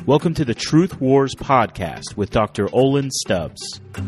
Welcome to the Truth Wars podcast with Dr. Olin Stubbs.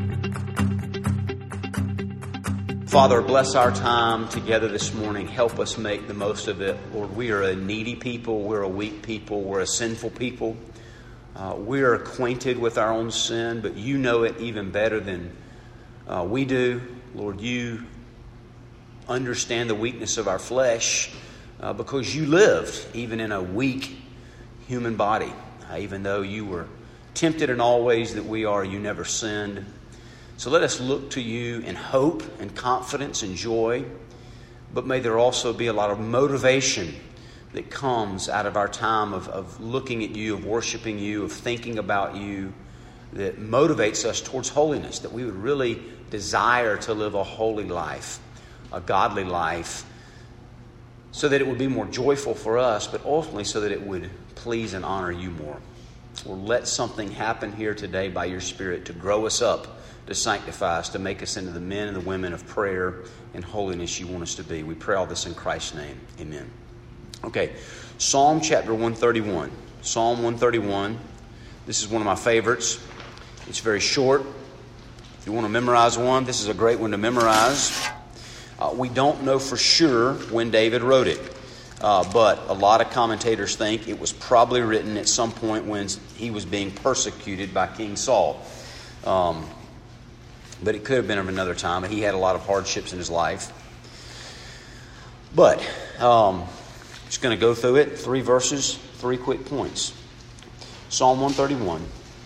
Father, bless our time together this morning. Help us make the most of it. Lord, we are a needy people. We're a weak people. We're a sinful people. We're acquainted with our own sin, but you know it even better than we do. Lord, you understand the weakness of our flesh because you lived even in a weak human body. Even though you were tempted in all ways that we are, you never sinned. So let us look to you in hope and confidence and joy. But may there also be a lot of motivation that comes out of our time of looking at you, of worshiping you, of thinking about you, that motivates us towards holiness, that we would really desire to live a holy life, a godly life, so that it would be more joyful for us, but ultimately so that it would please and honor you more. Or let something happen here today by your Spirit to grow us up, to sanctify us, to make us into the men and the women of prayer and holiness you want us to be. We pray all this in Christ's name. Amen. Okay, Psalm chapter 131. Psalm 131. This is one of my favorites. It's very short. If you want to memorize one, this is a great one to memorize. We don't know for sure when David wrote it. But a lot of commentators think it was probably written at some point when he was being persecuted by King Saul. But it could have been of another time. He had a lot of hardships in his life. But just going to go through it. 3 verses, 3 quick points. Psalm 131.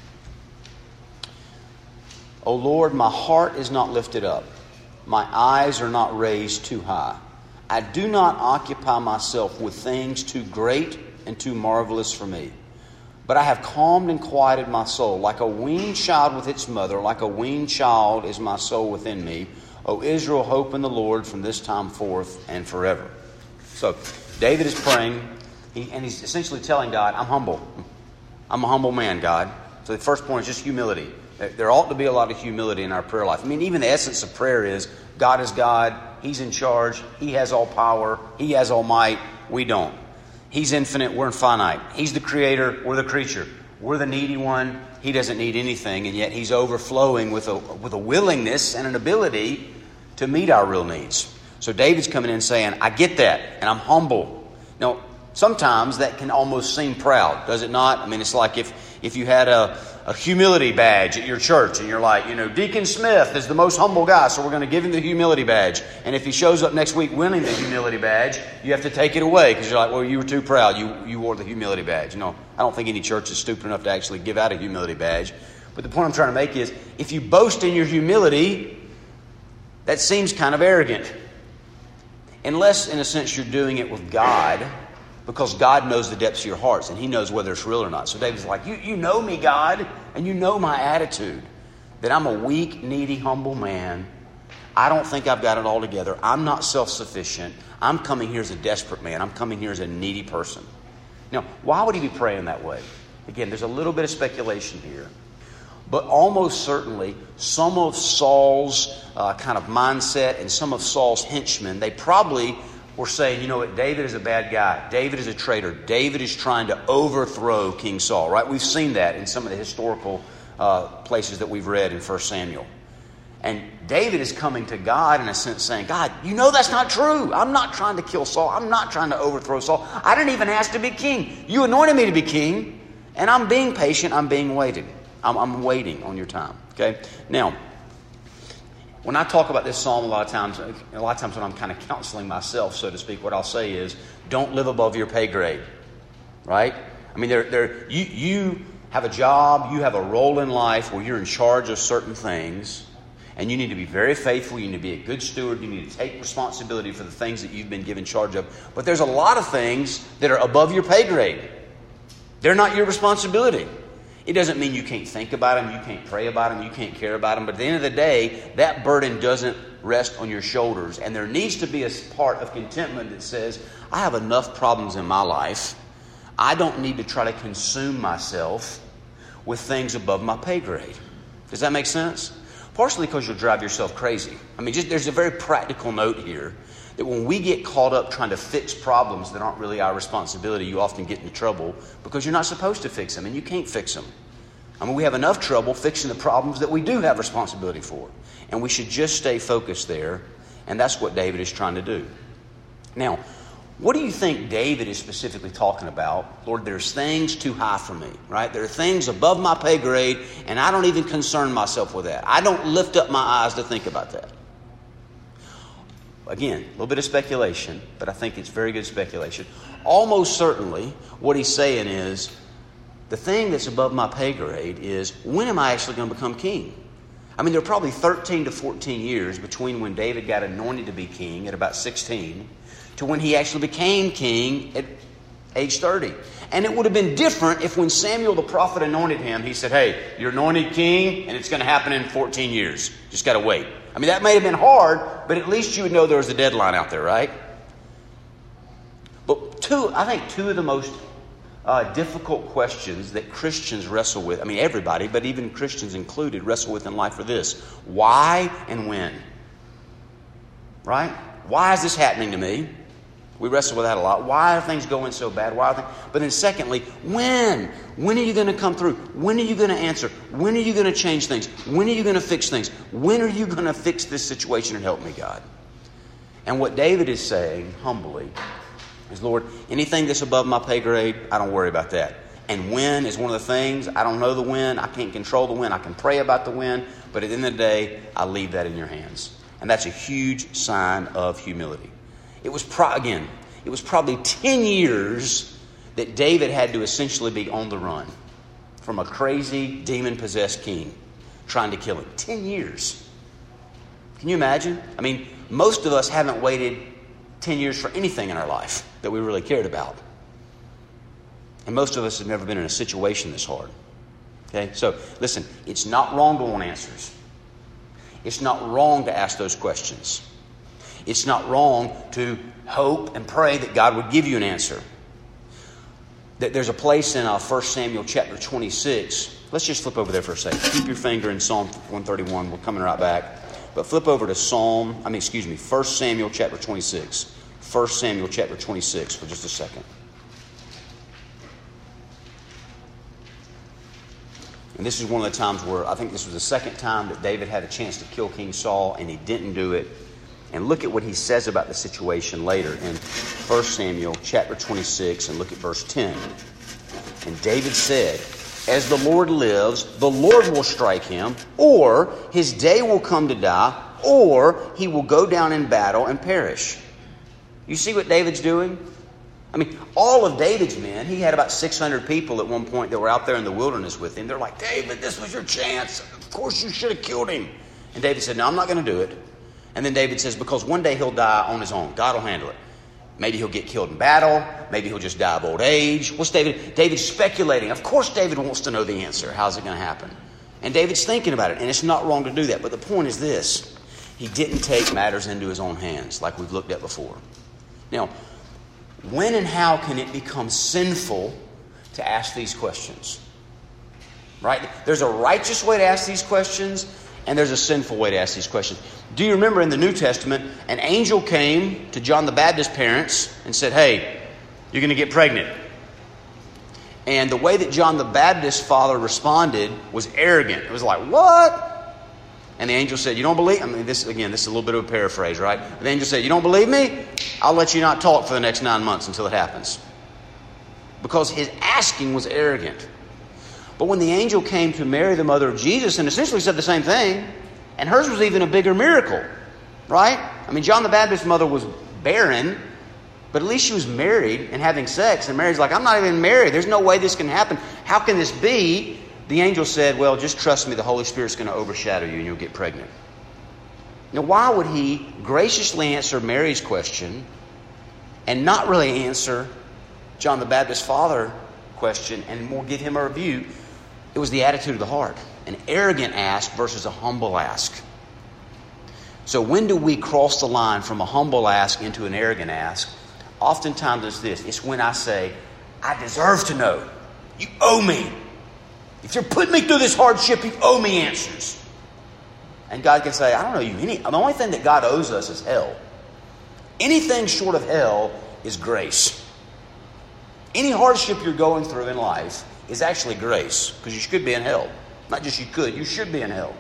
O Lord, my heart is not lifted up. My eyes are not raised too high. I do not occupy myself with things too great and too marvelous for me. But I have calmed and quieted my soul. Like a weaned child with its mother, like a weaned child is my soul within me. O Israel, hope in the Lord from this time forth and forever. So David is praying, and he's essentially telling God, I'm humble. I'm a humble man, God. So the first point is just humility. There ought to be a lot of humility in our prayer life. I mean, even the essence of prayer is God is God. He's in charge. He has all power. He has all might. We don't. He's infinite. We're finite. He's the creator. We're the creature. We're the needy one. He doesn't need anything, and yet he's overflowing with a willingness and an ability to meet our real needs. So David's coming in saying, I get that, and I'm humble. Now, sometimes that can almost seem proud, does it not? I mean, it's like if you had a humility badge at your church and you're like, Deacon Smith is the most humble guy, so we're going to give him the humility badge. And if he shows up next week winning the humility badge, you have to take it away because you're like, well, you were too proud. You wore the humility badge. I don't think any church is stupid enough to actually give out a humility badge. But the point I'm trying to make is if you boast in your humility, that seems kind of arrogant. Unless, in a sense, you're doing it with God, because God knows the depths of your hearts, and He knows whether it's real or not. So David's like, you know me, God, and you know my attitude, that I'm a weak, needy, humble man. I don't think I've got it all together. I'm not self-sufficient. I'm coming here as a desperate man. I'm coming here as a needy person. Now, why would he be praying that way? Again, there's a little bit of speculation here. But almost certainly, some of Saul's kind of mindset and some of Saul's henchmen, they probably were saying, you know what, David is a bad guy. David is a traitor. David is trying to overthrow King Saul, right? We've seen that in some of the historical places that we've read in 1 Samuel. And David is coming to God in a sense saying, God, you know that's not true. I'm not trying to kill Saul. I'm not trying to overthrow Saul. I didn't even ask to be king. You anointed me to be king. And I'm being patient. I'm being waited. I'm waiting on your time. Okay? Now, when I talk about this psalm a lot of times when I'm kind of counseling myself, so to speak, what I'll say is, don't live above your pay grade. Right? I mean, you have a job, you have a role in life where you're in charge of certain things, and you need to be very faithful, you need to be a good steward, you need to take responsibility for the things that you've been given charge of. But there's a lot of things that are above your pay grade. They're not your responsibility. It doesn't mean you can't think about them, you can't pray about them, you can't care about them. But at the end of the day, that burden doesn't rest on your shoulders. And there needs to be a part of contentment that says, I have enough problems in my life. I don't need to try to consume myself with things above my pay grade. Does that make sense? Partially because you'll drive yourself crazy. I mean, there's a very practical note here that when we get caught up trying to fix problems that aren't really our responsibility, you often get into trouble because you're not supposed to fix them and you can't fix them. I mean, we have enough trouble fixing the problems that we do have responsibility for. And we should just stay focused there. And that's what David is trying to do. Now, what do you think David is specifically talking about? Lord, there's things too high for me, right? There are things above my pay grade, and I don't even concern myself with that. I don't lift up my eyes to think about that. Again, a little bit of speculation, but I think it's very good speculation. Almost certainly, what he's saying is, the thing that's above my pay grade is, when am I actually going to become king? I mean, there are probably 13 to 14 years between when David got anointed to be king at about 16 to when he actually became king at age 30. And it would have been different if when Samuel the prophet anointed him, he said, hey, you're anointed king, and it's going to happen in 14 years. Just got to wait. I mean, that may have been hard, but at least you would know there was a deadline out there, right? But I think two of the most difficult questions that Christians wrestle with, I mean everybody, but even Christians included, wrestle with in life are this: why and when? Right? Why is this happening to me? We wrestle with that a lot. Why are things going so bad? But then secondly, when? When are you going to come through? When are you going to answer? When are you going to change things? When are you going to fix things? When are you going to fix this situation and help me, God? And what David is saying, humbly, is, Lord, anything that's above my pay grade, I don't worry about that. And when is one of the things. I don't know the when. I can't control the when. I can pray about the when. But at the end of the day, I leave that in your hands. And that's a huge sign of humility. It was probably 10 years that David had to essentially be on the run from a crazy, demon-possessed king trying to kill him. 10 years. Can you imagine? I mean, most of us haven't waited 10 years for anything in our life that we really cared about. And most of us have never been in a situation this hard. Okay? So, listen, it's not wrong to want answers. It's not wrong to ask those questions. It's not wrong to hope and pray that God would give you an answer. There's a place in 1 Samuel chapter 26. Let's just flip over there for a second. Keep your finger in Psalm 131. We're coming right back. But flip over to 1 Samuel chapter 26. 1 Samuel chapter 26 for just a second. And this is one of the times where I think this was the second time that David had a chance to kill King Saul, and he didn't do it. And look at what he says about the situation later in 1 Samuel chapter 26, and look at verse 10. And David said, as the Lord lives, the Lord will strike him, or his day will come to die, or he will go down in battle and perish. You see what David's doing? I mean, all of David's men, he had about 600 people at one point that were out there in the wilderness with him. They're like, David, this was your chance. Of course you should have killed him. And David said, no, I'm not going to do it. And then David says, because one day he'll die on his own. God will handle it. Maybe he'll get killed in battle. Maybe he'll just die of old age. What's David? David's speculating. Of course David wants to know the answer. How's it going to happen? And David's thinking about it. And it's not wrong to do that. But the point is this. He didn't take matters into his own hands like we've looked at before. Now, when and how can it become sinful to ask these questions? Right? There's a righteous way to ask these questions, and there's a sinful way to ask these questions. Do you remember in the New Testament, an angel came to John the Baptist's parents and said, hey, you're going to get pregnant. And the way that John the Baptist's father responded was arrogant. It was like, what? And the angel said, you don't believe? I mean, this is a little bit of a paraphrase, right? The angel said, you don't believe me? I'll let you not talk for the next 9 months until it happens. Because his asking was arrogant. But when the angel came to Mary, the mother of Jesus, and essentially said the same thing, and hers was even a bigger miracle, right? I mean, John the Baptist's mother was barren, but at least she was married and having sex. And Mary's like, I'm not even married. There's no way this can happen. How can this be? The angel said, well, just trust me. The Holy Spirit's going to overshadow you and you'll get pregnant. Now, why would he graciously answer Mary's question and not really answer John the Baptist's father's question and more give him a review? It was the attitude of the heart. An arrogant ask versus a humble ask. So when do we cross the line from a humble ask into an arrogant ask? Oftentimes it's this. It's when I say, I deserve to know. You owe me. If you're putting me through this hardship, you owe me answers. And God can say, I don't owe you any. The only thing that God owes us is hell. Anything short of hell is grace. Any hardship you're going through in life is actually grace, because you could be in hell. Not just you could, you should be in hell.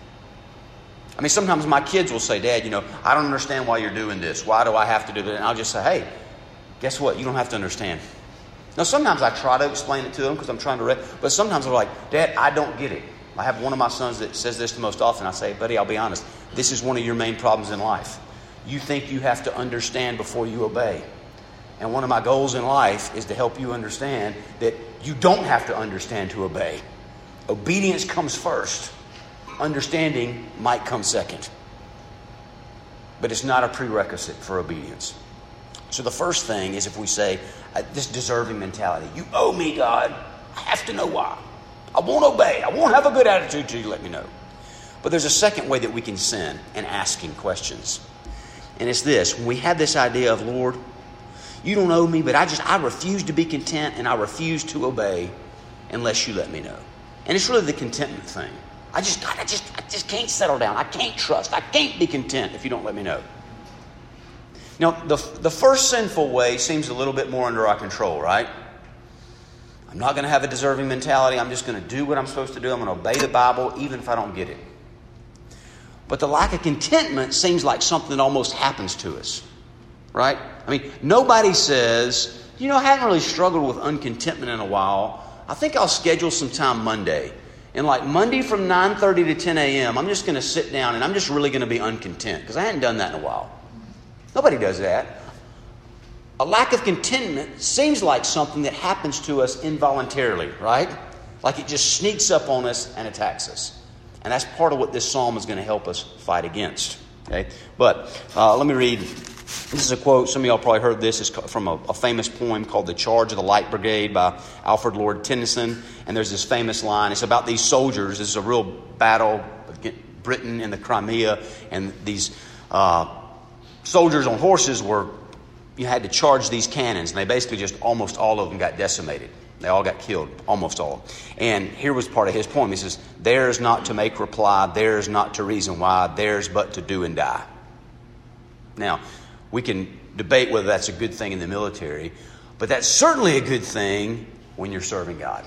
I mean, sometimes my kids will say, Dad, I don't understand why you're doing this. Why do I have to do that? And I'll just say, hey, guess what? You don't have to understand. Now, sometimes I try to explain it to them because I'm trying to but sometimes they're like, Dad, I don't get it. I have one of my sons that says this the most often. I say, buddy, I'll be honest. This is one of your main problems in life. You think you have to understand before you obey. And one of my goals in life is to help you understand that you don't have to understand to obey. Obedience comes first. Understanding might come second. But it's not a prerequisite for obedience. So the first thing is if we say, this deserving mentality. You owe me, God. I have to know why. I won't obey. I won't have a good attitude till you let me know. But there's a second way that we can sin in asking questions. And it's this. When we have this idea of, Lord, you don't owe me, but I refuse to be content and I refuse to obey unless you let me know. And it's really the contentment thing. I just can't settle down. I can't trust. I can't be content if you don't let me know. Now, the first sinful way seems a little bit more under our control, right? I'm not going to have a deserving mentality. I'm just going to do what I'm supposed to do. I'm going to obey the Bible even if I don't get it. But the lack of contentment seems like something that almost happens to us, right? I mean, nobody says, I haven't really struggled with uncontentment in a while. I think I'll schedule some time Monday. And like Monday from 9:30 to 10 a.m., I'm just going to sit down and I'm just really going to be uncontent because I hadn't done that in a while. Nobody does that. A lack of contentment seems like something that happens to us involuntarily, right? Like it just sneaks up on us and attacks us. And that's part of what this psalm is going to help us fight against. Okay, but let me read. This is a quote. Some of y'all probably heard this. It's from a famous poem called The Charge of the Light Brigade by Alfred Lord Tennyson. And there's this famous line. It's about these soldiers. This is a real battle against Britain in the Crimea. And these soldiers on horses you had to charge these cannons. And they basically just almost all of them got decimated. They all got killed, almost all. And here was part of his poem. He says, theirs not to make reply, theirs not to reason why, theirs but to do and die. Now, we can debate whether that's a good thing in the military, but that's certainly a good thing when you're serving God.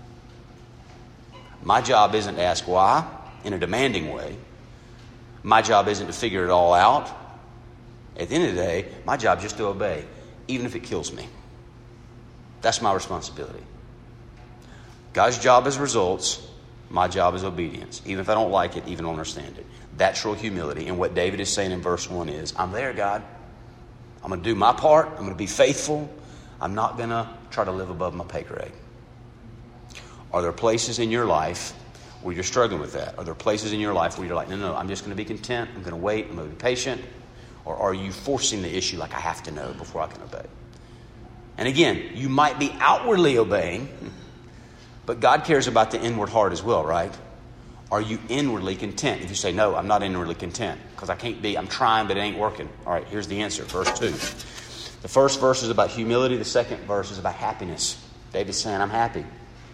My job isn't to ask why in a demanding way. My job isn't to figure it all out. At the end of the day, my job is just to obey, even if it kills me. That's my responsibility. God's job is results. My job is obedience. Even if I don't like it, even don't understand it. That's true humility. And what David is saying in verse 1 is, I'm there, God. I'm going to do my part. I'm going to be faithful. I'm not going to try to live above my pay grade. Are there places in your life where you're struggling with that? Are there places in your life where you're like, no, I'm just going to be content. I'm going to wait. I'm going to be patient. Or are you forcing the issue like I have to know before I can obey? And again, you might be outwardly obeying, but God cares about the inward heart as well, right? Are you inwardly content? If you say, no, I'm not inwardly content because I can't be, I'm trying, but it ain't working. All right, here's the answer, verse 2. The first verse is about humility. The second verse is about happiness. David's saying, I'm happy.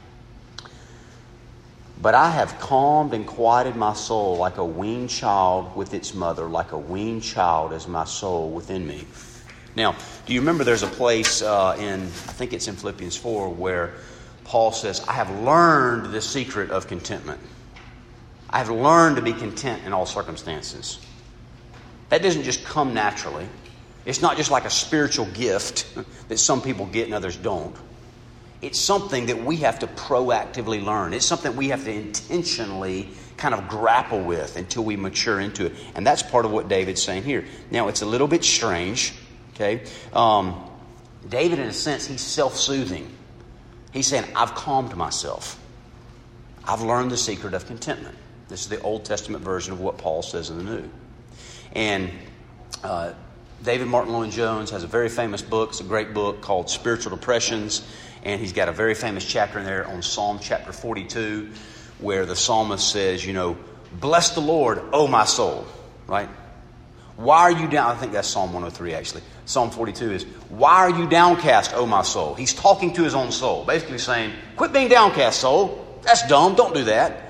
But I have calmed and quieted my soul like a weaned child with its mother, like a weaned child is my soul within me. Now, do you remember there's a place I think it's in Philippians 4, where Paul says, I have learned the secret of contentment. I have learned to be content in all circumstances. That doesn't just come naturally. It's not just like a spiritual gift that some people get and others don't. It's something that we have to proactively learn. It's something we have to intentionally kind of grapple with until we mature into it. And that's part of what David's saying here. Now, it's a little bit strange. Okay, David, in a sense, he's self-soothing. He's saying, I've calmed myself. I've learned the secret of contentment. This is the Old Testament version of what Paul says in the New. And David Martin Lloyd-Jones has a very famous book. It's a great book called Spiritual Depressions. And he's got a very famous chapter in there on Psalm chapter 42, where the psalmist says, bless the Lord, O my soul, right? Why are you down? I think that's Psalm 103, actually. Psalm 42 is, why are you downcast, O my soul? He's talking to his own soul, basically saying, quit being downcast, soul. That's dumb. Don't do that.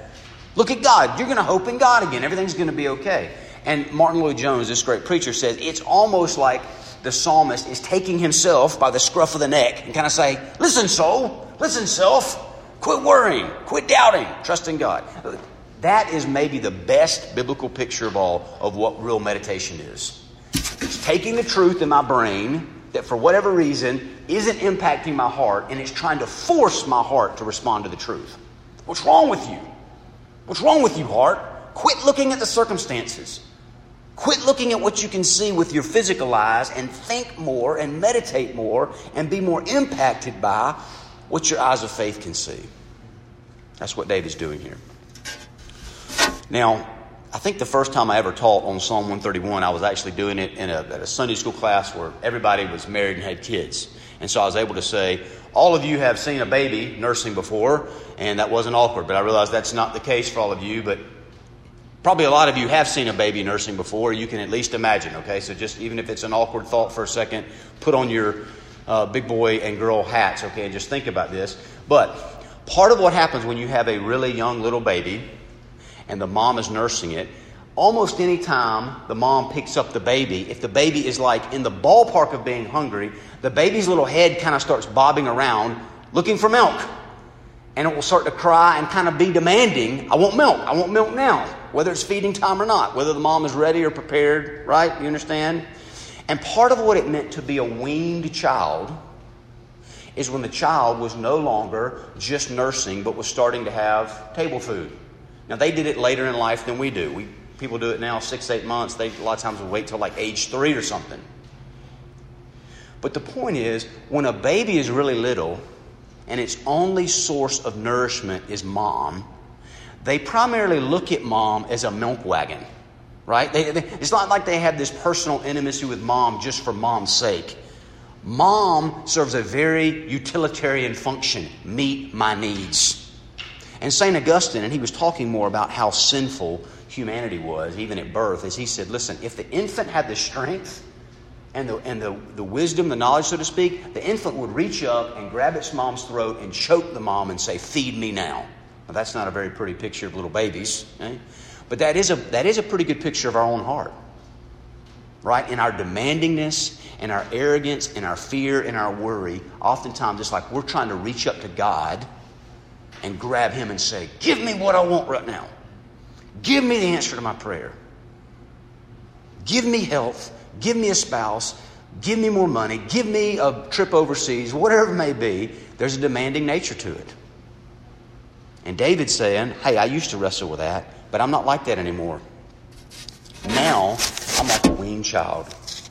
Look at God. You're going to hope in God again. Everything's going to be okay. And Martin Lloyd-Jones, this great preacher, says it's almost like the psalmist is taking himself by the scruff of the neck and kind of saying, listen, soul, listen, self, quit worrying, quit doubting, trust in God. That is maybe the best biblical picture of all of what real meditation is. It's taking the truth in my brain that for whatever reason isn't impacting my heart, and it's trying to force my heart to respond to the truth. What's wrong with you? What's wrong with you, heart? Quit looking at the circumstances. Quit looking at what you can see with your physical eyes and think more and meditate more and be more impacted by what your eyes of faith can see. That's what David's doing here. Now, I think the first time I ever taught on Psalm 131, I was actually doing it at a Sunday school class where everybody was married and had kids. And so I was able to say, all of you have seen a baby nursing before, and that wasn't awkward. But I realized that's not the case for all of you, but probably a lot of you have seen a baby nursing before. You can at least imagine, okay? So just even if it's an awkward thought for a second, put on your big boy and girl hats, okay, and just think about this. But part of what happens when you have a really young little baby and the mom is nursing it, almost any time the mom picks up the baby, if the baby is like in the ballpark of being hungry, the baby's little head kind of starts bobbing around looking for milk. And it will start to cry and kind of be demanding, I want milk now, whether it's feeding time or not, whether the mom is ready or prepared, right? You understand? And part of what it meant to be a weaned child is when the child was no longer just nursing, but was starting to have table food. Now, they did it later in life than we do. People do it now 6-8 months. They a lot of times will wait till like age 3 or something. But the point is, when a baby is really little and its only source of nourishment is mom, they primarily look at mom as a milk wagon, right? It's not like they have this personal intimacy with mom just for mom's sake. Mom serves a very utilitarian function, meet my needs. And St. Augustine, and he was talking more about how sinful humanity was, even at birth, as he said, listen, if the infant had the strength and the wisdom, the knowledge, so to speak, the infant would reach up and grab its mom's throat and choke the mom and say, feed me now. Now, that's not a very pretty picture of little babies, okay? But that is a pretty good picture of our own heart, right? In our demandingness, in our arrogance, in our fear, in our worry, oftentimes it's like we're trying to reach up to God and grab Him and say, give me what I want right now. Give me the answer to my prayer. Give me health. Give me a spouse. Give me more money. Give me a trip overseas. Whatever it may be, there's a demanding nature to it. And David's saying, hey, I used to wrestle with that, but I'm not like that anymore. Now, I'm like a weaned child.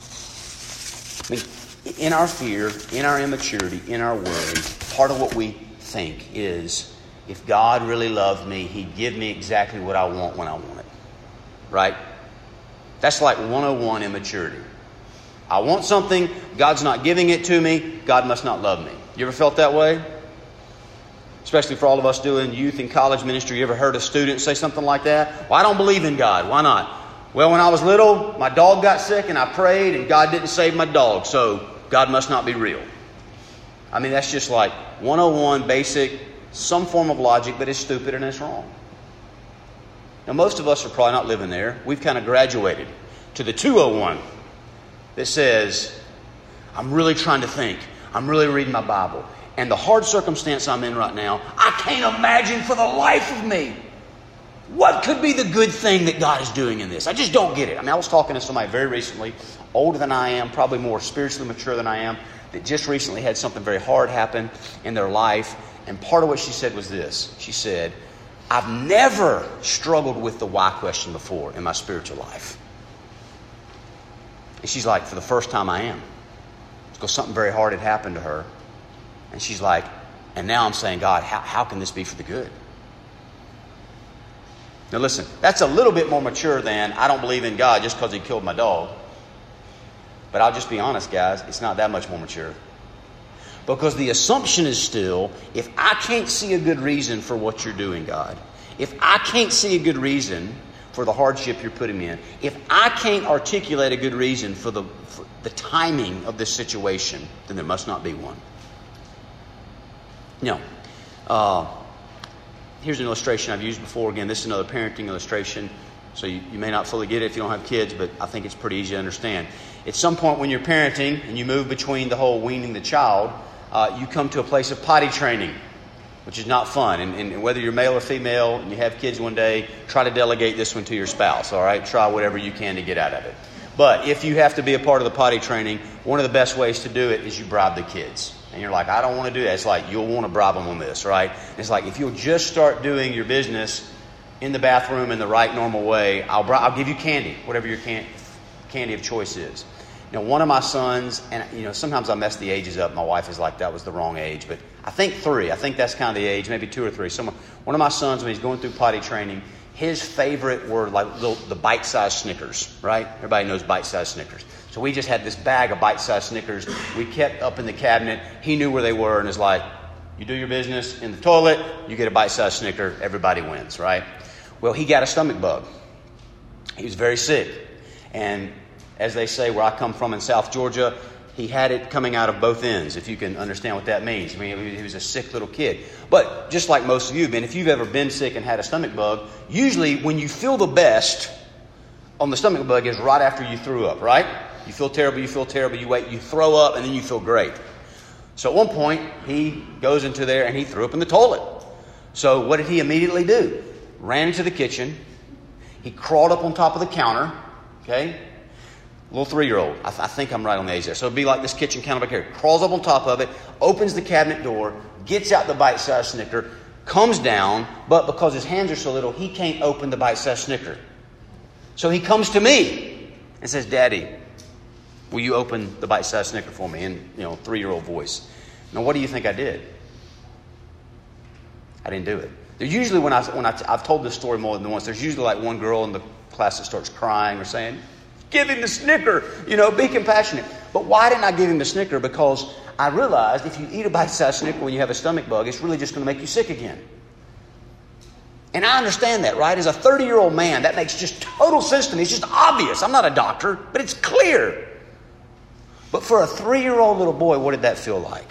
I mean, in our fear, in our immaturity, in our worry, part of what we think is, if God really loved me, He'd give me exactly what I want when I want it. Right? That's like 101 immaturity. I want something, God's not giving it to me, God must not love me. You ever felt that way? Especially for all of us doing youth and college ministry. You ever heard a student say something like that? Well, I don't believe in God. Why not? Well, when I was little, my dog got sick and I prayed and God didn't save my dog, so God must not be real. I mean, that's just like 101 basic, some form of logic, but it's stupid and it's wrong. Now, most of us are probably not living there. We've kind of graduated to the 201 that says, I'm really trying to think. I'm really reading my Bible. And the hard circumstance I'm in right now, I can't imagine for the life of me what could be the good thing that God is doing in this. I just don't get it. I mean, I was talking to somebody very recently, older than I am, probably more spiritually mature than I am, that just recently had something very hard happen in their life. And part of what she said was this. She said, I've never struggled with the why question before in my spiritual life. And she's like, for the first time I am. Because something very hard had happened to her. And she's like, and now I'm saying, God, how can this be for the good? Now listen, that's a little bit more mature than I don't believe in God just because He killed my dog. But I'll just be honest, guys, it's not that much more mature. Because the assumption is still, if I can't see a good reason for what you're doing, God, if I can't see a good reason for the hardship you're putting me in, if I can't articulate a good reason for the timing of this situation, then there must not be one. No. Here's an illustration I've used before. Again, this is another parenting illustration, so you may not fully get it if you don't have kids, but I think it's pretty easy to understand. At some point when you're parenting and you move between the whole weaning the child, you come to a place of potty training, which is not fun. And whether you're male or female and you have kids one day, try to delegate this one to your spouse, all right? Try whatever you can to get out of it. But if you have to be a part of the potty training, one of the best ways to do it is you bribe the kids. And you're like, I don't want to do that. It's like, you'll want to bribe them on this, right? It's like, if you'll just start doing your business in the bathroom in the right normal way, I'll give you candy, whatever your candy of choice is. One of my sons, and sometimes I mess the ages up. My wife is like, that was the wrong age. But I think 3. I think that's kind of the age, maybe 2 or 3. One of my sons, when he's going through potty training, his favorite were like the bite-sized Snickers, right? Everybody knows bite-sized Snickers. So we just had this bag of bite-sized Snickers. We kept up in the cabinet. He knew where they were and is like, you do your business in the toilet, you get a bite-sized Snicker, everybody wins, right? Well, he got a stomach bug. He was very sick. And as they say, where I come from in South Georgia, he had it coming out of both ends, if you can understand what that means. I mean, he was a sick little kid. But just like most of you have been, if you've ever been sick and had a stomach bug, usually when you feel the best on the stomach bug is right after you threw up, right? You feel terrible, you wait, you throw up, and then you feel great. So at one point, he goes into there and he threw up in the toilet. So what did he immediately do? Ran into the kitchen. He crawled up on top of the counter, okay? Little 3-year-old. I think I'm right on the age there. So it'd be like this kitchen counter back here. Crawls up on top of it, opens the cabinet door, gets out the bite-sized Snicker, comes down, but because his hands are so little, he can't open the bite-sized Snicker. So he comes to me and says, Daddy, will you open the bite-sized Snicker for me? In 3-year-old voice. Now, what do you think I did? I didn't do it. There's usually when I've told this story more than once, there's usually like one girl in the class that starts crying or saying, give him the Snicker, be compassionate. But why didn't I give him the Snicker? Because I realized if you eat a bite-sized Snicker when you have a stomach bug, it's really just going to make you sick again. And I understand that, right? As a 30-year-old man, that makes just total sense to me. It's just obvious. I'm not a doctor, but it's clear. But for a 3-year-old little boy, what did that feel like?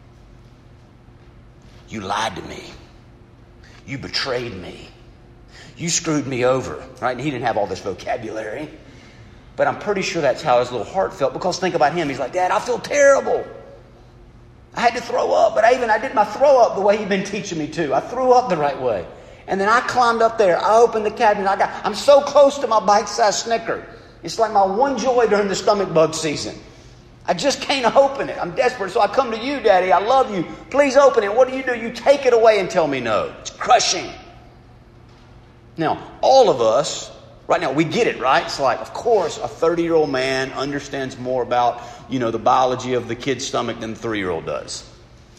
You lied to me. You betrayed me. You screwed me over, right? And he didn't have all this vocabulary. But I'm pretty sure that's how his little heart felt. Because think about him. He's like, Dad, I feel terrible. I had to throw up. But I did my throw up the way you've been teaching me to. I threw up the right way. And then I climbed up there. I opened the cabinet. I'm so close to my bite-sized Snicker. It's like my one joy during the stomach bug season. I just can't open it. I'm desperate. So I come to you, Daddy. I love you. Please open it. What do? You take it away and tell me no. It's crushing. Now, all of us, right now, we get it, right? It's like, of course, a 30-year-old man understands more about, the biology of the kid's stomach than the 3-year-old does.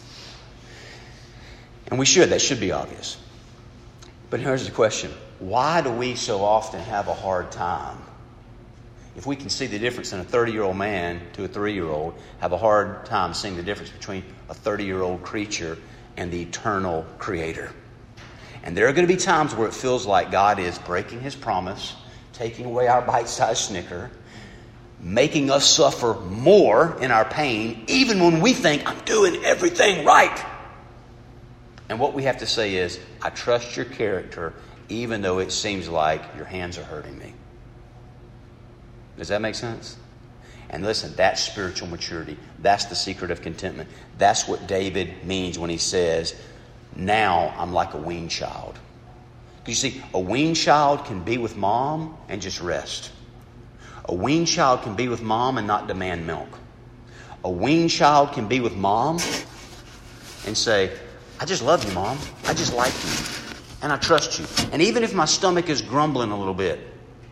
And we should. That should be obvious. But here's the question. Why do we so often have a hard time? If we can see the difference in a 30-year-old man to a 3-year-old, have a hard time seeing the difference between a 30-year-old creature and the eternal Creator. And there are going to be times where it feels like God is breaking His promise, taking away our bite-sized Snicker, making us suffer more in our pain, even when we think, I'm doing everything right. And what we have to say is, I trust your character, even though it seems like your hands are hurting me. Does that make sense? And listen, that's spiritual maturity. That's the secret of contentment. That's what David means when he says, now I'm like a weaned child. Because you see, a weaned child can be with mom and just rest. A weaned child can be with mom and not demand milk. A weaned child can be with mom and say, I just love you, Mom. I just like you. And I trust you. And even if my stomach is grumbling a little bit,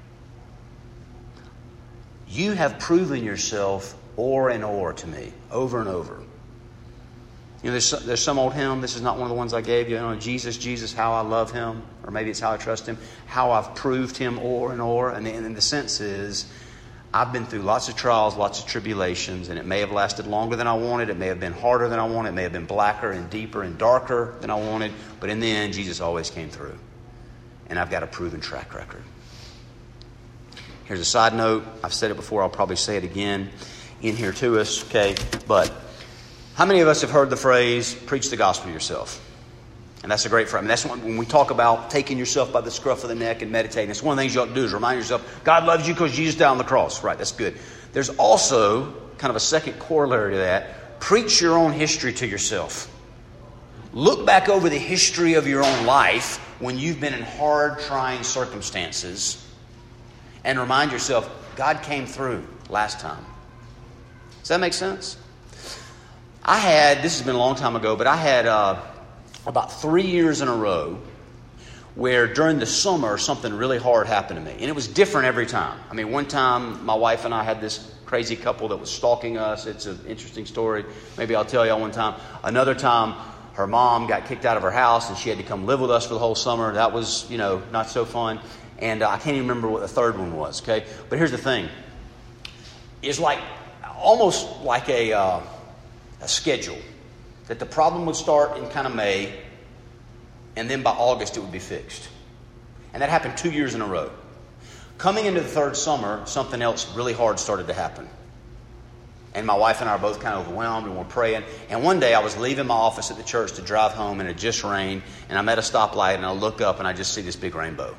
you have proven yourself o'er and o'er to me, over and over. There's some old hymn. This is not one of the ones I gave you. Jesus, Jesus, how I love Him. Or maybe it's how I trust Him. How I've proved Him o'er and o'er. And the sense is, I've been through lots of trials, lots of tribulations, and it may have lasted longer than I wanted. It may have been harder than I wanted. It may have been blacker and deeper and darker than I wanted. But in the end, Jesus always came through. And I've got a proven track record. Here's a side note. I've said it before. I'll probably say it again in here to us. Okay, but how many of us have heard the phrase, preach the gospel yourself? And that's a great phrase. I mean, that's when we talk about taking yourself by the scruff of the neck and meditating. It's one of the things you ought to do is remind yourself, God loves you because Jesus died on the cross. Right, that's good. There's also kind of a second corollary to that. Preach your own history to yourself. Look back over the history of your own life when you've been in hard, trying circumstances and remind yourself, God came through last time. Does that make sense? This has been a long time ago, but I had about 3 years in a row where during the summer something really hard happened to me. And it was different every time. I mean, one time my wife and I had this crazy couple that was stalking us. It's an interesting story. Maybe I'll tell y'all one time. Another time, her mom got kicked out of her house and she had to come live with us for the whole summer. That was, not so fun. And I can't even remember what the third one was, okay? But here's the thing. It's almost like a schedule. That the problem would start in kind of May, and then by August it would be fixed. And that happened 2 years in a row. Coming into the third summer, something else really hard started to happen. And my wife and I are both kind of overwhelmed, and we're praying. And one day I was leaving my office at the church to drive home, and it just rained, and I'm at a stoplight, and I look up, and I just see this big rainbow.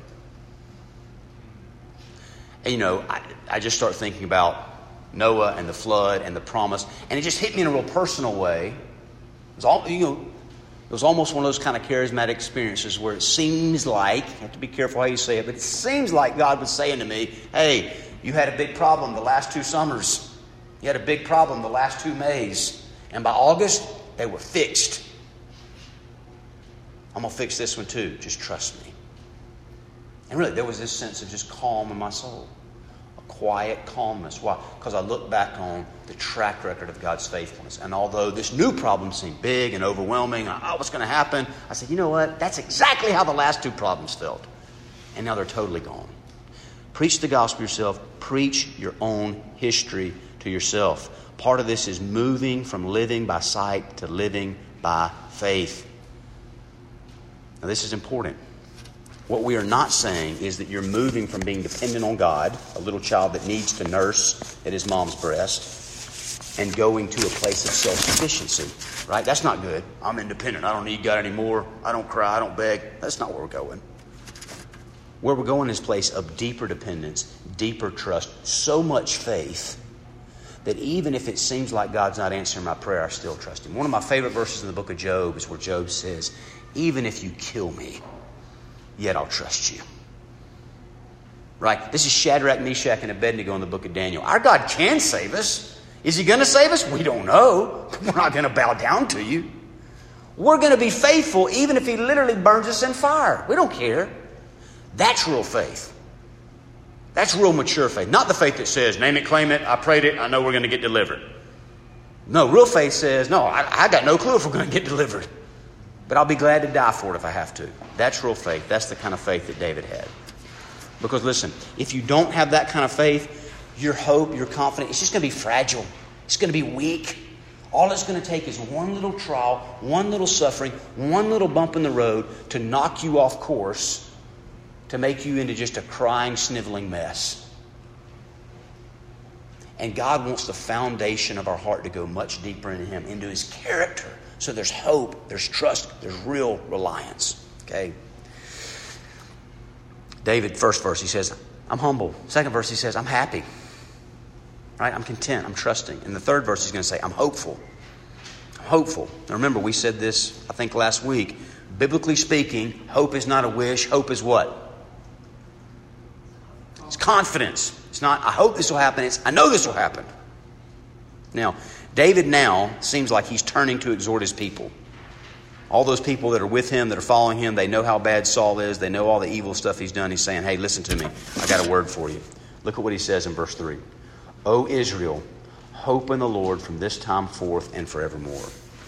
And, I just start thinking about Noah and the flood and the promise, and it just hit me in a real personal way. It was almost one of those kind of charismatic experiences where it seems like, you have to be careful how you say it, but it seems like God was saying to me, hey, you had a big problem the last 2 summers. You had a big problem the last 2 Mays. And by August, they were fixed. I'm going to fix this one too. Just trust me. And really, there was this sense of just calm in my soul. Quiet calmness. Why? Because I look back on the track record of God's faithfulness. And although this new problem seemed big and overwhelming, what's going to happen? I said, you know what? That's exactly how the last 2 problems felt. And now they're totally gone. Preach the gospel yourself. Preach your own history to yourself. Part of this is moving from living by sight to living by faith. Now this is important. What we are not saying is that you're moving from being dependent on God, a little child that needs to nurse at his mom's breast, and going to a place of self-sufficiency, right? That's not good. I'm independent. I don't need God anymore. I don't cry. I don't beg. That's not where we're going. Where we're going is a place of deeper dependence, deeper trust, so much faith that even if it seems like God's not answering my prayer, I still trust Him. One of my favorite verses in the book of Job is where Job says, even if you kill me, yet I'll trust you. Right? This is Shadrach, Meshach, and Abednego in the book of Daniel. Our God can save us. Is He going to save us? We don't know. We're not going to bow down to you. We're going to be faithful even if He literally burns us in fire. We don't care. That's real faith. That's real mature faith. Not the faith that says, name it, claim it, I prayed it, I know we're going to get delivered. No, real faith says, no, I got no clue if we're going to get delivered. But I'll be glad to die for it if I have to. That's real faith. That's the kind of faith that David had. Because listen, if you don't have that kind of faith, your hope, your confidence, it's just going to be fragile. It's going to be weak. All it's going to take is one little trial, one little suffering, one little bump in the road to knock you off course, to make you into just a crying, sniveling mess. And God wants the foundation of our heart to go much deeper into Him, into His character. So there's hope, there's trust, there's real reliance. Okay? David, first verse, he says, I'm humble. Second verse, he says, I'm happy. Right? I'm content. I'm trusting. In the third verse, he's going to say, I'm hopeful. I'm hopeful. Now remember, we said this, I think, last week. Biblically speaking, hope is not a wish. Hope is what? It's confidence. It's not, I hope this will happen. It's, I know this will happen. Now, David now seems like he's turning to exhort his people. All those people that are with him, that are following him, they know how bad Saul is. They know all the evil stuff he's done. He's saying, hey, listen to me. I got a word for you. Look at what he says in verse 3. O Israel, hope in the Lord from this time forth and forevermore.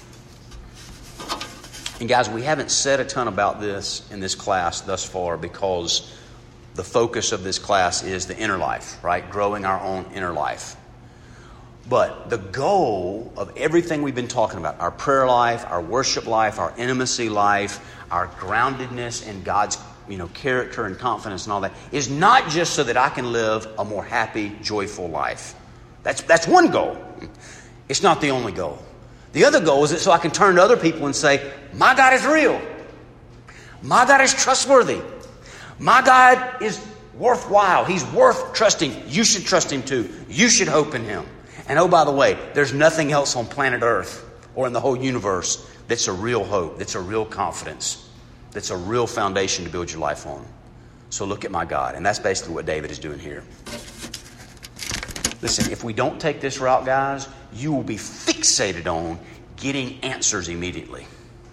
And guys, we haven't said a ton about this in this class thus far because the focus of this class is the inner life, right? Growing our own inner life. But the goal of everything we've been talking about, our prayer life, our worship life, our intimacy life, our groundedness in God's character and confidence and all that, is not just so that I can live a more happy, joyful life. That's one goal. It's not the only goal. The other goal is that so I can turn to other people and say, my God is real. My God is trustworthy. My God is worthwhile. He's worth trusting. You should trust Him too. You should hope in Him. And oh, by the way, there's nothing else on planet Earth or in the whole universe that's a real hope, that's a real confidence, that's a real foundation to build your life on. So look at my God. And that's basically what David is doing here. Listen, if we don't take this route, guys, you will be fixated on getting answers immediately.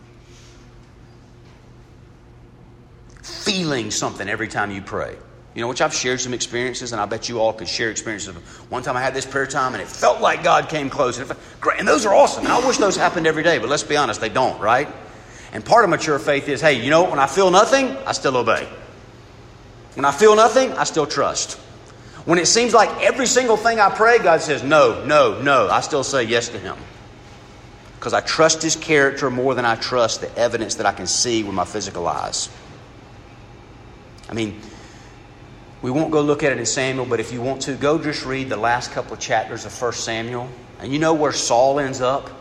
Feeling something every time you pray. You know, which I've shared some experiences, and I bet you all could share experiences. One time I had this prayer time, and it felt like God came close. And those are awesome. And I wish those happened every day, but let's be honest, they don't, right? And part of mature faith is, hey, you know what? When I feel nothing, I still obey. When I feel nothing, I still trust. When it seems like every single thing I pray, God says, no, no, no, I still say yes to Him. Because I trust His character more than I trust the evidence that I can see with my physical eyes. I mean, we won't go look at it in Samuel, but if you want to, go just read the last couple of chapters of 1 Samuel. And you know where Saul ends up?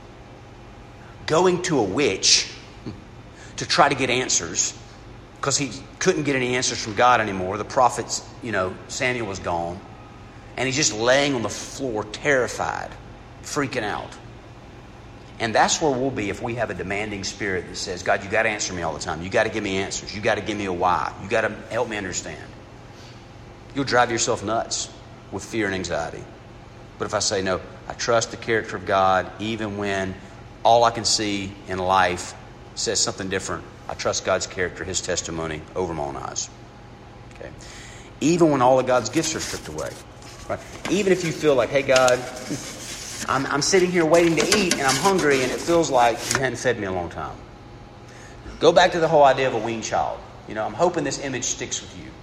Going to a witch to try to get answers. Because he couldn't get any answers from God anymore. The prophets, Samuel was gone. And he's just laying on the floor, terrified, freaking out. And that's where we'll be if we have a demanding spirit that says, God, you got to answer me all the time. You got to give me answers. You got to give me a why. You got to help me understand. You'll drive yourself nuts with fear and anxiety. But if I say, no, I trust the character of God, even when all I can see in life says something different, I trust God's character, His testimony over my own eyes. Okay. Even when all of God's gifts are stripped away. Right? Even if you feel like, hey, God, I'm sitting here waiting to eat and I'm hungry and it feels like you hadn't fed me a long time. Go back to the whole idea of a weaned child. I'm hoping this image sticks with you.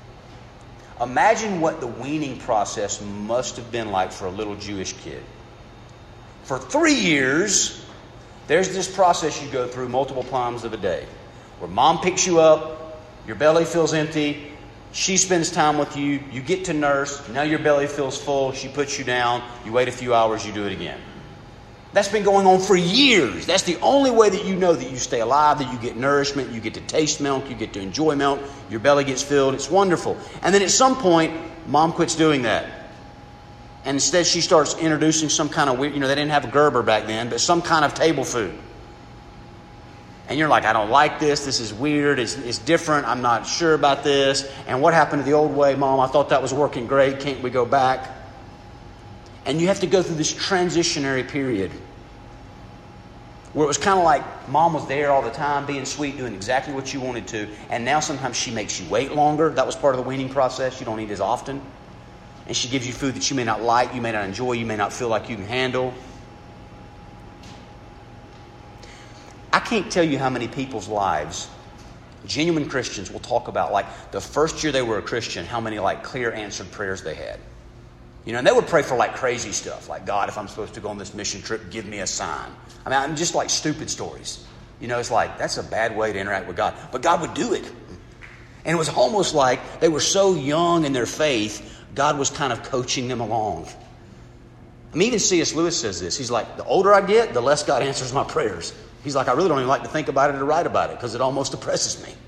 Imagine what the weaning process must have been like for a little Jewish kid. For 3 years, there's this process you go through multiple times of a day. Where mom picks you up, your belly feels empty, she spends time with you, you get to nurse, now your belly feels full, she puts you down, you wait a few hours, you do it again. That's been going on for years. That's the only way that you know that you stay alive, that you get nourishment, you get to taste milk, you get to enjoy milk, your belly gets filled. It's wonderful. And then at some point, mom quits doing that. And instead she starts introducing some kind of weird, they didn't have a Gerber back then, but some kind of table food. And you're like, I don't like this. This is weird. It's different. I'm not sure about this. And what happened to the old way, Mom? I thought that was working great. Can't we go back? And you have to go through this transitionary period where it was kind of like Mom was there all the time, being sweet, doing exactly what you wanted to. And now sometimes she makes you wait longer. That was part of the weaning process. You don't eat as often. And she gives you food that you may not like, you may not enjoy, you may not feel like you can handle. I can't tell you how many people's lives, genuine Christians, will talk about like the first year they were a Christian, how many like clear answered prayers they had. And they would pray for like crazy stuff, like, God, if I'm supposed to go on this mission trip, give me a sign. I'm just like stupid stories. It's like, that's a bad way to interact with God. But God would do it. And it was almost like they were so young in their faith, God was kind of coaching them along. Even C.S. Lewis says this. He's like, the older I get, the less God answers my prayers. He's like, I really don't even like to think about it or write about it because it almost depresses me.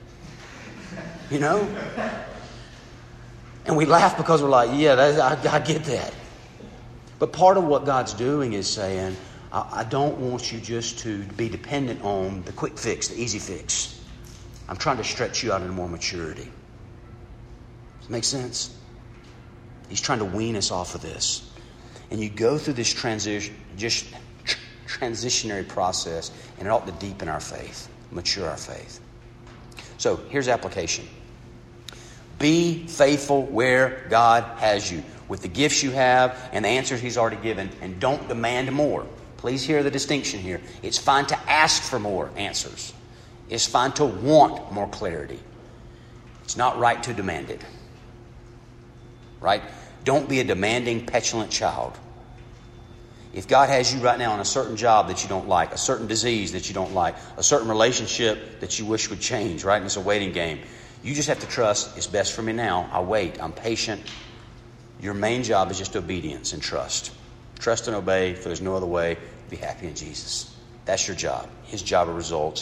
And we laugh because we're like, yeah, I get that. But part of what God's doing is saying, I don't want you just to be dependent on the quick fix, the easy fix. I'm trying to stretch you out into more maturity. Does that make sense? He's trying to wean us off of this. And you go through this transitionary process, and it ought to deepen our faith, mature our faith. So here's application. Be faithful where God has you, with the gifts you have and the answers He's already given, and don't demand more. Please hear the distinction here. It's fine to ask for more answers. It's fine to want more clarity. It's not right to demand it. Right? Don't be a demanding, petulant child. If God has you right now on a certain job that you don't like, a certain disease that you don't like, a certain relationship that you wish would change, right? And it's a waiting game. You just have to trust, it's best for me now. I wait. I'm patient. Your main job is just obedience and trust. Trust and obey, for there's no other way. Be happy in Jesus. That's your job. His job of results.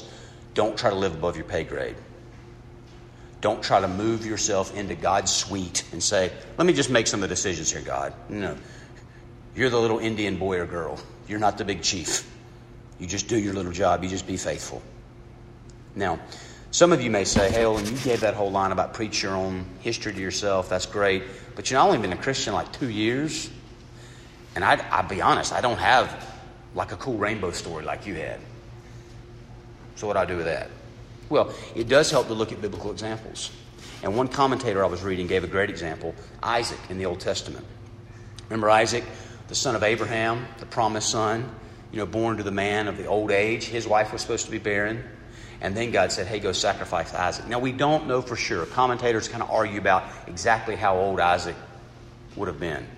Don't try to live above your pay grade. Don't try to move yourself into God's suite and say, let me just make some of the decisions here, God. No. You're the little Indian boy or girl. You're not the big chief. You just do your little job. You just be faithful. Now, some of you may say, hey, Olin, you gave that whole line about preach your own history to yourself. That's great. But I've only been a Christian like 2 years. And I'll be honest, I don't have like a cool rainbow story like you had. So what do I do with that? Well, it does help to look at biblical examples. And one commentator I was reading gave a great example, Isaac in the Old Testament. Remember Isaac, the son of Abraham, the promised son, born to the man of the old age. His wife was supposed to be barren. And then God said, hey, go sacrifice Isaac. Now, we don't know for sure. Commentators kind of argue about exactly how old Isaac would have been.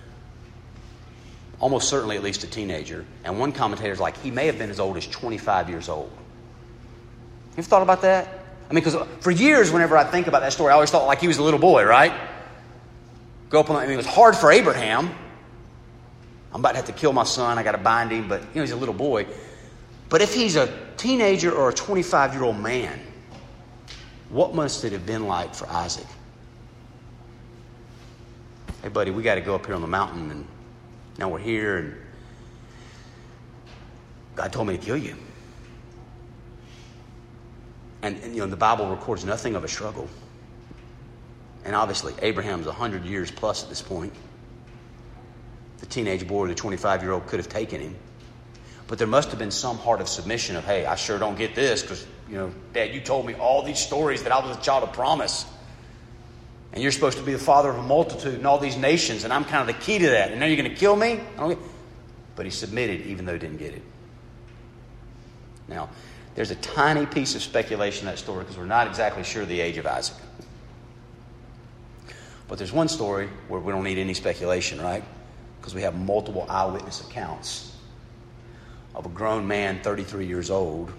Almost certainly at least a teenager. And one commentator's like, he may have been as old as 25 years old. You've thought about that? I mean, because for years, whenever I think about that story, I always thought like he was a little boy, right? It was hard for Abraham. I'm about to have to kill my son. I got to bind him. But, he's a little boy. But if he's a teenager or a 25-year-old man, what must it have been like for Isaac? Hey, buddy, we got to go up here on the mountain. And now we're here. And God told me to kill you. And the Bible records nothing of a struggle. And obviously, Abraham's 100 years plus at this point. The teenage boy or the 25-year-old could have taken him. But there must have been some heart of submission of, hey, I sure don't get this because, Dad, you told me all these stories that I was a child of promise. And you're supposed to be the father of a multitude and all these nations, and I'm kind of the key to that. And now you're going to kill me? But he submitted even though he didn't get it. Now, there's a tiny piece of speculation in that story because we're not exactly sure the age of Isaac. But there's one story where we don't need any speculation, right? Because we have multiple eyewitness accounts of a grown man, 33 years old,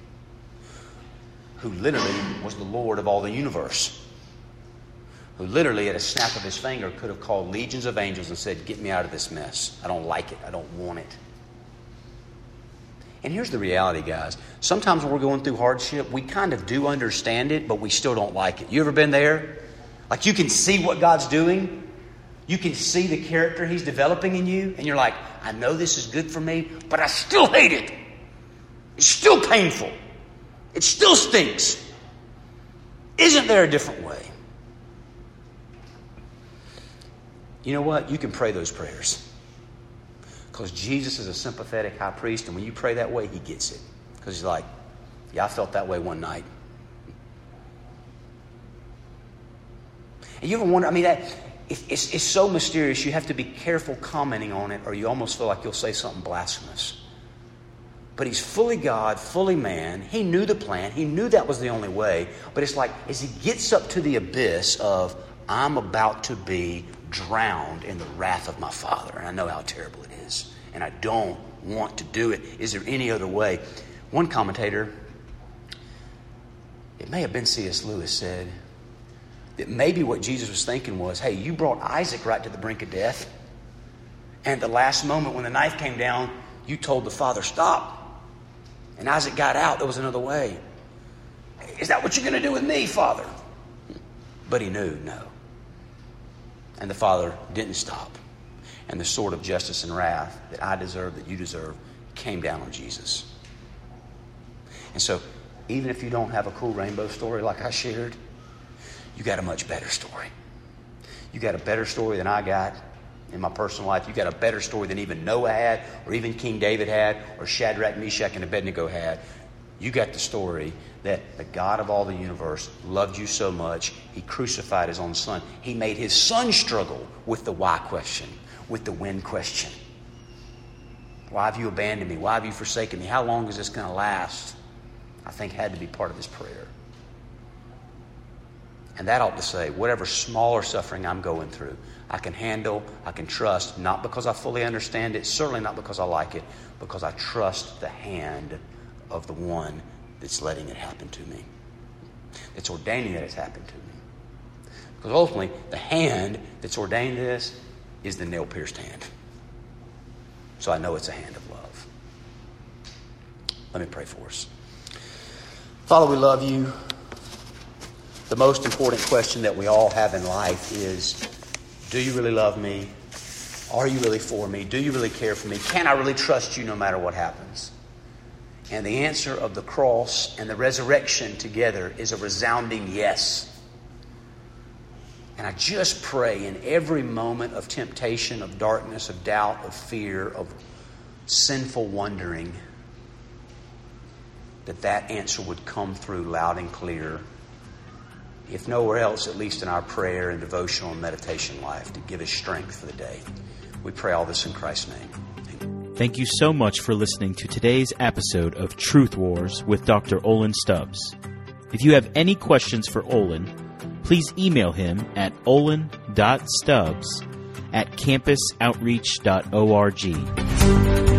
who literally was the Lord of all the universe. Who literally, at a snap of his finger, could have called legions of angels and said, get me out of this mess. I don't like it. I don't want it. And here's the reality, guys. Sometimes when we're going through hardship, we kind of do understand it, but we still don't like it. You ever been there? Like you can see what God's doing. You can see the character He's developing in you. And you're like, I know this is good for me, but I still hate it. It's still painful. It still stinks. Isn't there a different way? You know what? You can pray those prayers. Because Jesus is a sympathetic high priest, and when you pray that way, He gets it. Because He's like, yeah, I felt that way one night. And you ever wonder, it's so mysterious, you have to be careful commenting on it, or you almost feel like you'll say something blasphemous. But He's fully God, fully man. He knew the plan. He knew that was the only way. But it's like, as He gets up to the abyss of, I'm about to be drowned in the wrath of my Father. And I know how terrible it is. And I don't want to do it. Is there any other way? One commentator, it may have been C.S. Lewis, said that maybe what Jesus was thinking was, hey, you brought Isaac right to the brink of death. And at the last moment when the knife came down, you told the father, stop. And Isaac got out. There was another way. Is that what you're going to do with me, Father? But he knew, no. And the Father didn't stop. And the sword of justice and wrath that I deserve, that you deserve, came down on Jesus. And so, even if you don't have a cool rainbow story like I shared, you got a much better story. You got a better story than I got in my personal life. You got a better story than even Noah had, or even King David had, or Shadrach, Meshach, and Abednego had. You got the story that the God of all the universe loved you so much, He crucified His own Son. He made His Son struggle with the why question, with the when question. Why have you abandoned me? Why have you forsaken me? How long is this going to last? I think had to be part of His prayer. And that ought to say, whatever smaller suffering I'm going through, I can handle, I can trust, not because I fully understand it, certainly not because I like it, because I trust the hand of the one that's letting it happen to me. That's ordaining that it's happened to me. Because ultimately, the hand that's ordained this is the nail-pierced hand. So I know it's a hand of love. Let me pray for us. Father, we love you. The most important question that we all have in life is, do you really love me? Are you really for me? Do you really care for me? Can I really trust you no matter what happens? And the answer of the cross and the resurrection together is a resounding yes. And I just pray in every moment of temptation, of darkness, of doubt, of fear, of sinful wondering, that answer would come through loud and clear, if nowhere else, at least in our prayer and devotional and meditation life, to give us strength for the day. We pray all this in Christ's name. Thank you so much for listening to today's episode of Truth Wars with Dr. Olin Stubbs. If you have any questions for Olin, please email him at olin.stubbs@campusoutreach.org.